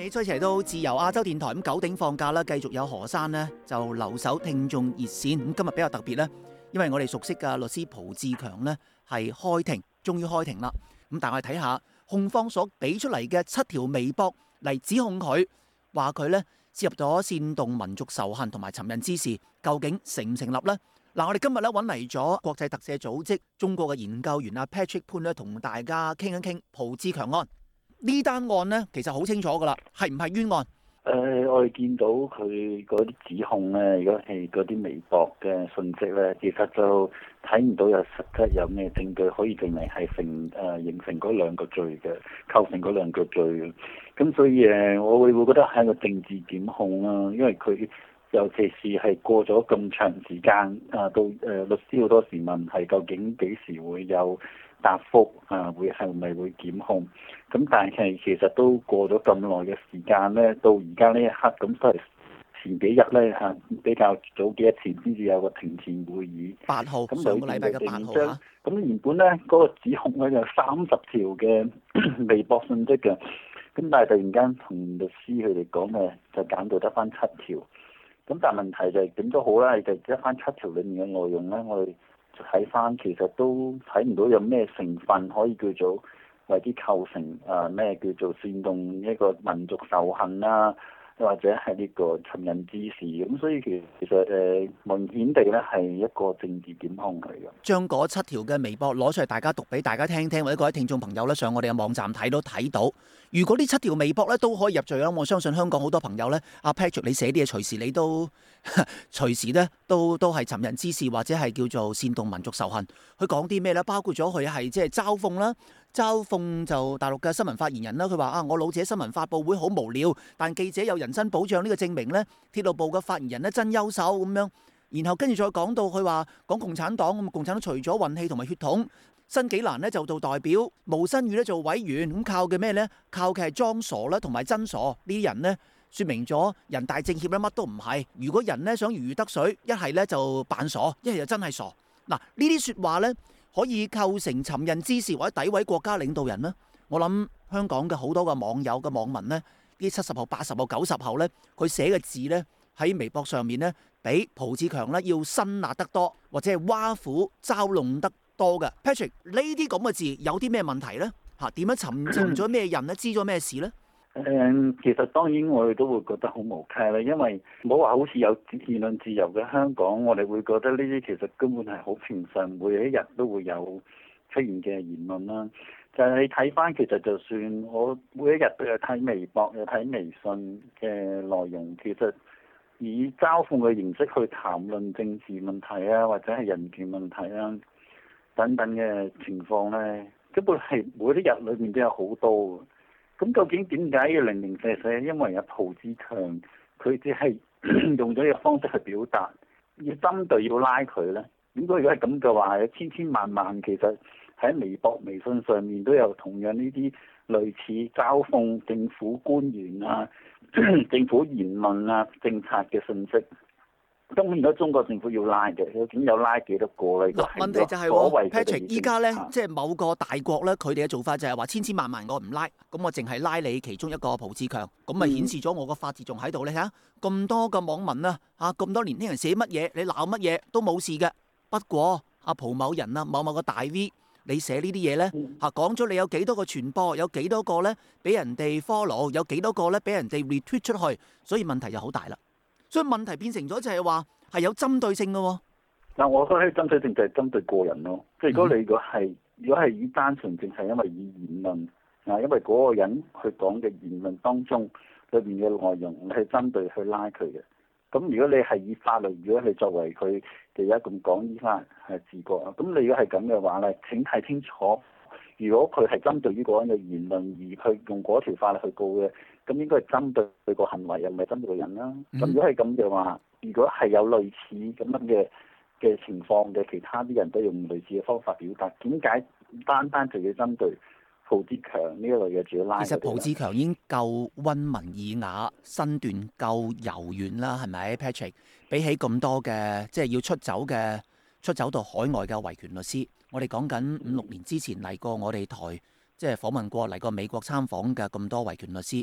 你再次嚟到自由亞洲電台咁九鼎放假啦，繼續有何生呢就留守聽眾熱線。咁今日比較特別呢，因為我哋熟悉嘅律師蒲志強呢係開庭，終於開庭啦。咁但係我哋睇下控方所俾出嚟嘅7條微博嚟指控佢，話佢呢涉入咗煽動民族仇恨同埋尋釁滋事，究竟成唔成立呢？嗱，我哋今日咧揾嚟咗國際特赦組織中國嘅研究員阿 Patrick 潘咧，同大家傾一傾蒲志強案。呢單案呢，其實好清楚噶啦，係唔係冤案？ 我哋見到佢嗰啲指控咧，如果係嗰啲微博嘅訊息咧，其實就睇唔到有實質有咩證據可以證明係形成嗰兩個罪嘅，構成嗰兩個罪嘅。咁所以我會覺得係一個政治檢控啦，因為佢尤其是係過咗咁長時間到律師好多時問係究竟幾時會有答覆會係咪會檢控？咁但係其實都過咗咁耐嘅時間咧，到而家呢一刻咁都係前幾日咧比較早幾日前先至有個庭前會議。 8號，咁上個禮拜嘅8號嚇。 咁原本咧嗰個指控咧有30條嘅微博訊息嘅，咁但係突然間同律師佢哋講嘅就減到得翻7條。咁但係問題就係點都好啦，就得翻7條裡面嘅內容咧，我哋睇翻其實都睇唔到有咩成分可以叫做為之構成咩叫做煽動一個民族仇恨啦，或者係呢個尋釁滋事。咁所以其實明顯地咧係一個政治檢控嚟嘅。 將嗰7條嘅微博攞出嚟，大家讀俾大家聽聽，或者各位聽眾朋友咧上我哋嘅網站睇到。如果呢7條微博咧都可以入罪啦，我相信香港好多朋友咧，阿 Patrick 你寫啲嘢隨時你都隨時咧都係尋釁滋事或者係叫做煽動民族仇恨。佢講啲咩咧？包括咗佢係即係嘲諷啦，嘲諷就大陸嘅新聞發言人啦。佢話我老者新聞發佈會好無聊，但記者有人身保障呢個證明咧，鐵路部嘅發言人咧真優秀咁樣。然後跟住再講到佢話講共產黨，咁共產黨除咗運氣同埋血統，新紀蘭呢就做代表，毛新宇呢做委員，咁靠嘅咩呢？靠嘅係裝傻啦，同埋真傻。呢啲人呢，說明咗人大政協咧乜都唔係。如果人呢想如魚得水，一係呢就扮傻，一係就真係傻。嗱，呢啲說話呢，可以構成尋釁滋事或者詆毀國家領導人呢。我諗香港嘅好多嘅網友嘅網民呢，啲70後、80後、90後呢，佢寫嘅字呢，喺微博上面呢，比蒲志強呢要辛辣得多，或者係挖苦嘲弄得多嘅。Patrick，呢啲咁嘅字有啲咩問題呢？點樣尋咗咩人呢？知咗咩事呢？ 其實當然我哋都會覺得好無稽啦，因為唔好話好似有言論自由嘅香港，我哋會覺得呢啲其實根本係好平常，每一日都會有出現嘅言論啦。就係你睇翻，其實就算我每一日都有睇微博、有睇微信嘅內容，其實以嘲諷嘅形式去談論政治問題啊，或者係人權問題啊等等嘅情況呢，根本係每一日裏面都有好多。咁究竟點解要零零舍舍？因為蒲志強佢只係用咗呢個方式去表達，要針對要拉佢呢。如果係咁嘅話，有千萬其實喺微博、微信上面都有同樣呢啲類似嘲諷政府官員啊、政府言論啊、政策嘅信息。咁如果中國政府要拉嘅，究竟有拉幾多個咧？ 問題就係Patrick，依家咧即係某個大國咧，佢哋嘅做法就係話千萬我唔拉，咁我淨係拉你其中一個蒲志強，咁咪顯示咗我個法治仲喺度咧。睇下咁多個網民啊，咁多年輕人寫乜嘢，你鬧乜嘢都冇事嘅。不過阿蒲某人啊，某個大 V， 你寫呢啲嘢咧，講咗你有幾多個傳播，有幾多個咧俾人哋 follow， 有幾多個咧俾人哋 retweet 出去，所以問題就好大啦。所以問題變成咗就係話係有針對性嘅喎。 嗱，我覺得係針對性就係針對個人咯。即係如果係以單純淨係因為以言論因為嗰個人佢講嘅言論當中裏邊嘅內容係針對去拉佢嘅。咁如果你係以法律，如果你作為佢哋而家咁講依翻係治國啊，咁你如果係咁嘅話咧，請睇清楚。如果佢係針對於嗰個人嘅言論而去用嗰條法律去告嘅，咁應該係針對佢個行為，又唔係針對個人啦。咁如果係咁嘅話，如果係有類似咁樣嘅情況嘅，其他啲人都用類似嘅方法表達，點解單就要針對蒲志強呢一類嘅主要拉？ 其實蒲志強已經夠溫文爾雅，身段夠柔軟啦，係咪 Patrick？ 比起咁多嘅即係要出走到海外嘅維權律師，我哋講緊5、6年之前嚟過我哋台，即係訪問過嚟過美國參訪嘅咁多維權律師，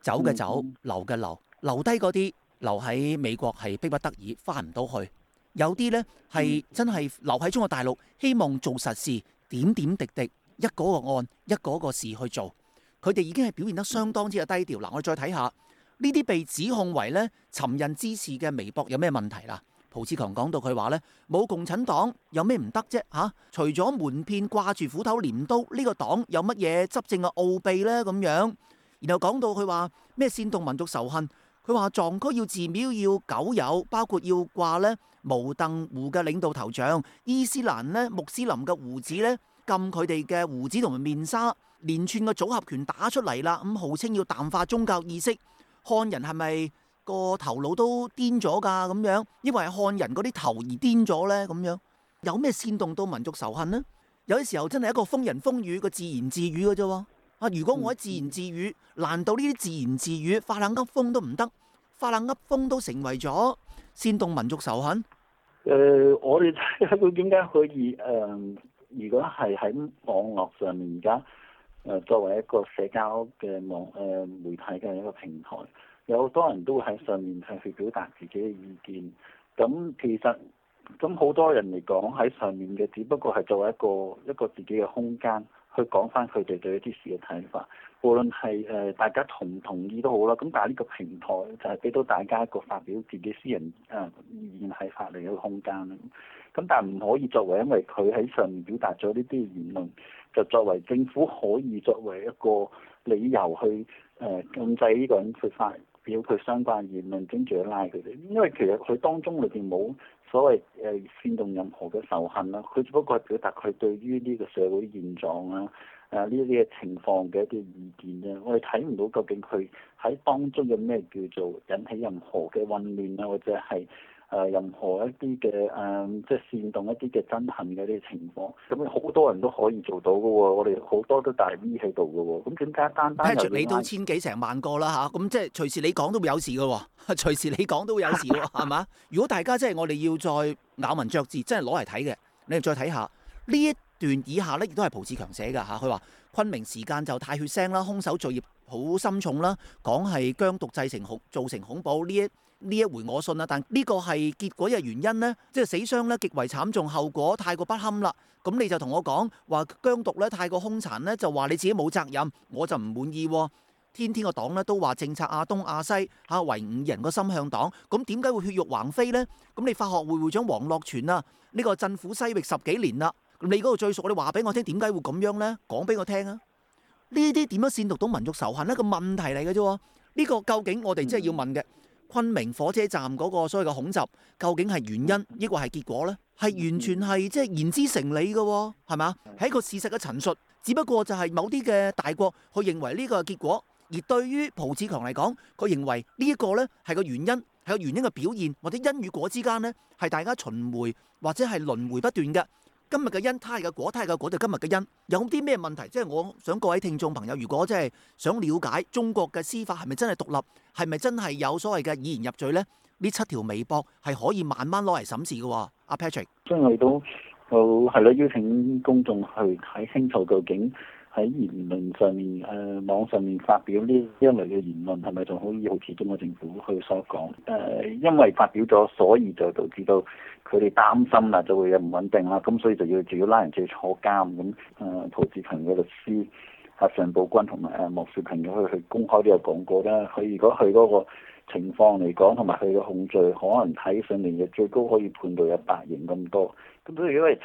走嘅走，留嘅留，留低嗰啲留喺美國係逼不得已翻唔到去，有啲呢係真係留喺中國大陸，希望做實事，點點滴滴一個個案一個個事去做，佢哋已經係表現得相當之嘅低調。嗱，我哋再睇下呢啲被指控為呢尋釁滋事嘅微博有咩問題啦？蒲志強講到佢話呢，冇共產黨有咩唔得啫嚇？除咗瞞騙掛住斧頭鐮刀，呢個黨有乜嘢執政嘅奧秘呢？咁樣，然後講到佢話咩煽動民族仇恨，佢話藏區要寺廟要狗有，包括要掛呢毛鄧胡嘅領導頭像，伊斯蘭呢穆斯林嘅胡子呢禁佢哋嘅胡子同埋面紗，連串嘅組合拳打出嚟啦，咁號稱要淡化宗教意識，漢人係咪個頭腦都癲咗㗎咁樣？因為係漢人嗰啲頭而癲咗呢，咁樣有咩煽動到民族仇恨呢？有啲時候真係一個風言風語個自言自語嘅啫喎。啊，如果我喺自言自語，難道呢啲自言自語發冷噏風都唔得？發冷噏風都成為咗煽動民族仇恨？ 我哋睇下佢點解可以如果係喺網絡上面而家作為一個社交嘅媒體嘅一個平台，有好多人都會喺上面係去表達自己嘅意見。咁其實咁好多人嚟講喺上面嘅，只不過係作為一個自己嘅空間，去講翻佢哋對一啲事嘅睇法。無論係大家同唔同意都好啦。咁但係呢個平台就係俾到大家一個發表自己私人意見睇法嚟嘅一個空間啦。咁但係唔可以作為因為佢喺上面表達咗呢啲言論，就作為政府可以作為一個理由去禁制呢個人去發表佢相關言論，跟住去拉佢哋。因為其實佢當中裏邊冇所謂煽動任何嘅仇恨啦，佢只不過係表達佢對於呢個社會現狀啊呢啲嘅情況嘅一啲意見啫。我哋睇唔到究竟佢喺當中有咩叫做引起任何嘅混亂啊，或者係任何一啲嘅即係煽動一啲嘅憎恨嘅啲情況。咁好多人都可以做到嘅喎，我哋好多都大 V 喺度嘅喎。咁點解單 Patrick 你都千幾成萬個啦嚇，咁即係隨時你講都會有事嘅喎，隨時你講都會有事喎，係嘛？如果大家即係我哋要再咬文嚼字，真係攞嚟睇嘅，你哋再睇下呢一段以下呢，亦都係蒲志強寫嘅嚇。佢話昆明時間就太血腥啦，兇手罪孽好深重啦，講係疆獨製成造成恐怖呢一回我信啦，但呢個係結果嘅原因呢，即係死傷呢極為慘重，後果太過不堪啦。咁你就同我講話疆獨呢太過兇殘呢，就話你自己冇責任，我就唔滿意。天天個黨呢都話政策亞東亞西嚇維吾人個心向黨，咁點解會血肉橫飛呢？咁你法學會會長黃樂全啊，呢個鎮撫西域10幾年啦，你嗰度最熟，你話俾我聽點解會咁樣呢？講俾我聽啊！呢啲點樣煽動到民族仇恨呢？個問題嚟嘅啫。呢個究竟我哋真係要問嘅。昆明火車站嗰個所謂嘅恐襲，究竟係原因，抑或係結果呢？係完全係即係言之成理嘅，係嘛？係一個事實嘅陳述，只不過就係某啲嘅大國，佢認為呢個係結果，而對於蒲志強嚟講，佢認為呢一個呢係個原因，係個原因嘅表現，或者因與果之間呢，係大家循環或者係輪迴不斷嘅。今日嘅因，他日嘅果，他日嘅果就今日嘅因。有啲咩問題？即係我想各位聽眾朋友，如果真係想了解中國嘅司法係咪真係獨立，係咪真係有所謂嘅以言入罪呢？呢7條微博係可以慢慢攞嚟審視嘅。阿 Patrick， 所以我哋都係咯，邀請公眾去睇清楚究竟喺言論上面網上面發表呢一類嘅言論係咪仲可以好似中國政府去所講因為發表咗，所以就導致到佢哋擔心啦，就會有唔穩定啦，咁所以就要拉人去坐監咁。蒲志強嘅律師尚寶軍同埋莫少平去公開都有講過啦。佢如果佢嗰個情況嚟講，同埋佢嘅控罪，可能睇上嚟嘅最高可以判到有8年咁多。咁所以如果係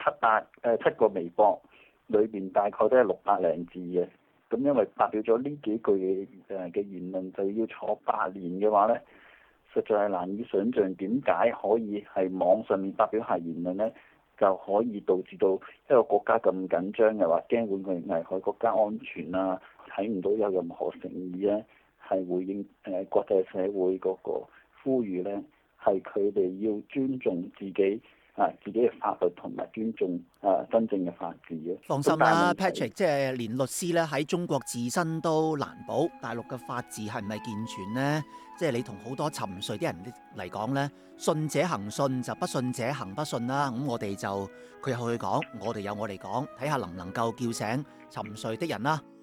7個微博裏邊大概都係600零字嘅，咁因為發表咗呢幾句嘅言論就要坐8年嘅話呢，實在係難以想像點解可以係網上面發表下言論呢，就可以導致到一個國家咁緊張嘅話，驚會危害國家安全啊，睇唔到有任何誠意呢，係回應國際社會嗰個呼籲呢，係佢哋要尊重自己嘅法律同埋尊重真正嘅法治嘅。 放心啦 ，Patrick， 即係連律師咧喺中國自身都難保，大陸嘅法治係唔係健全呢？即係你同好多沉睡啲人嚟講呢，信者行信，就不信者行不信啦。咁我哋就佢有佢講，我哋有我哋講，睇下能唔能夠叫醒沉睡的人啦。